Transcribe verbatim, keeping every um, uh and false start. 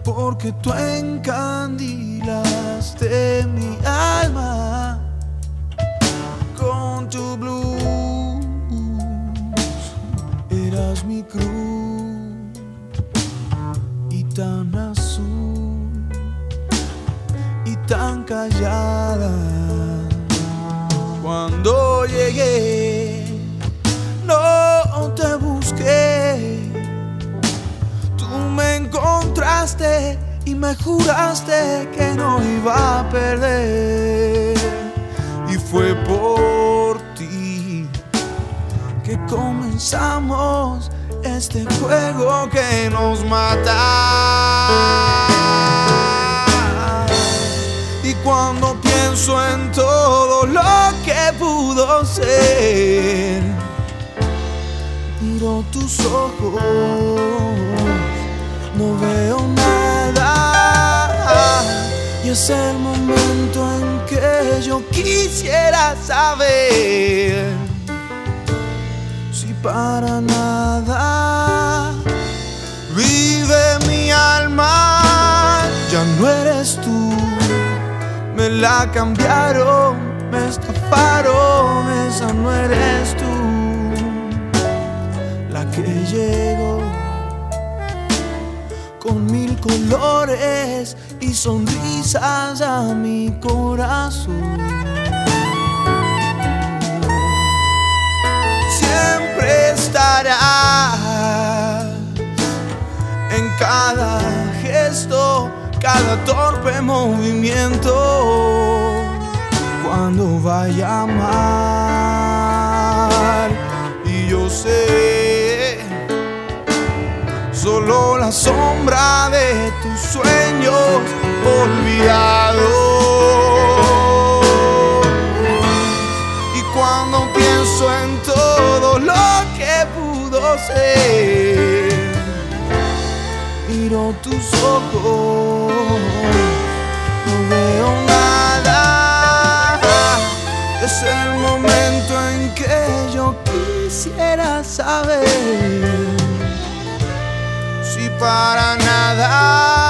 porque tú encandilaste mi alma con tu blues. Eras mi cruz y tan azul y tan callada. Cuando llegué no te busqué, tú me encontraste y me juraste que no iba a perder. Y fue por ti que comenzamos este juego que nos mata. Y cuando pienso en todo lo que pudo ser, miro tus ojos, no veo nada. Y es el momento en que yo quisiera saber si para nada vive mi alma. Ya no eres tú, me la cambiaron, me estafaron. Esa no eres tú, la que llegó con mil colores y sonrisas a mi corazón. Siempre estarás en cada gesto, cada torpe movimiento. Cuando vaya a amar, y yo sé, solo la sombra de tus sueños olvidados. Y cuando pienso en todo lo que pudo ser, miro tus ojos, no veo nada. Es el momento en que yo quisiera saber si para nada